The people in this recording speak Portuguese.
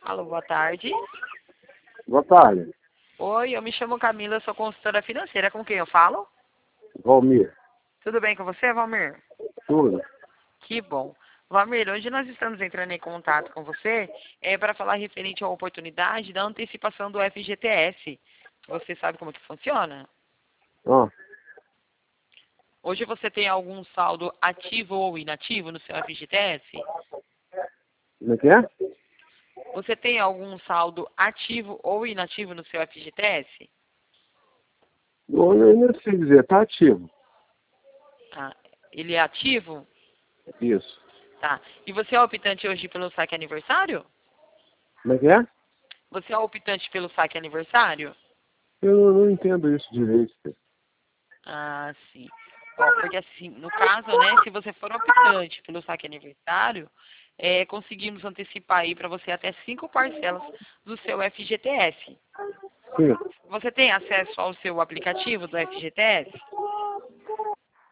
Alô, boa tarde. Boa tarde, Oi, eu me chamo Camila, sou consultora financeira. Com quem eu falo? Valmir. Tudo bem com você, Valmir? Tudo. Que bom. Valmir, hoje nós estamos entrando em contato com você para falar referente à oportunidade da antecipação do FGTS. Você sabe como que funciona? Ah, Hoje você tem algum saldo ativo ou inativo no seu FGTS? como é que é? Você tem algum saldo ativo ou inativo no seu FGTS? Eu não sei dizer, tá ativo. Ah, ele é ativo? Isso. Tá. E você é optante hoje pelo saque aniversário? Como é que é? Você é optante pelo saque aniversário? Eu não entendo isso direito. Ah, sim. Ó, porque assim, no caso, né, se você for optante pelo saque aniversário, conseguimos antecipar aí para você até 5 parcelas do seu FGTS. Sim. Você tem acesso ao seu aplicativo do FGTS?